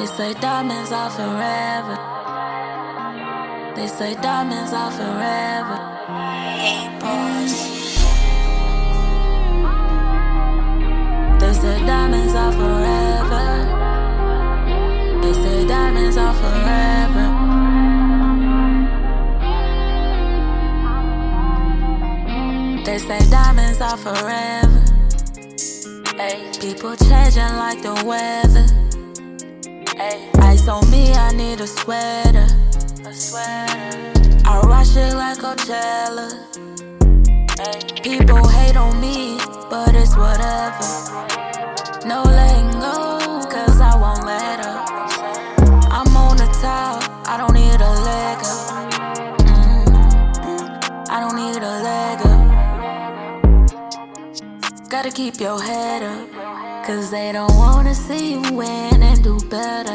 They say diamonds are forever. They say diamonds are forever. Hey, boss. They say diamonds are forever. They say diamonds are forever. They say diamonds are forever. Ay, people changing like the weather. Ay, ice on me, I need a sweater. I rush it like Coachella. Ay, people hate on me, but it's whatever. No letting go, cause I won't let up. I'm on the top, I don't need a leg up. I don't need a leg up. Gotta keep your head up, cause they don't wanna see you win and do better.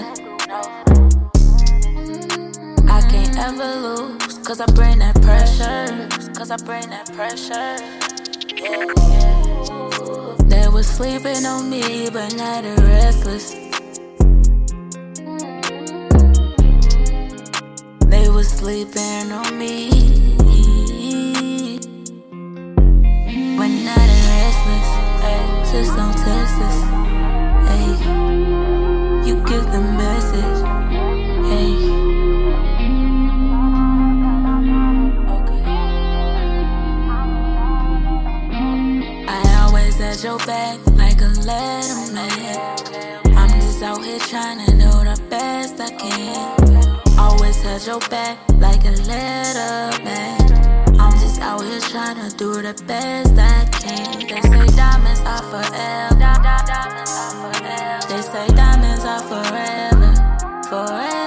I can't ever lose, cause I bring that pressure. They was sleeping on me, but now they're restless. They was sleeping on me, but now they're restless. Just don't test us. Ay, you give the message. Ay. I always at your back like a letterman. I'm just out here trying to do the best I can. Always had your back like a letterman. I'm just out here trying to do the best I can. They say diamonds are forever. They say diamonds are forever. Forever.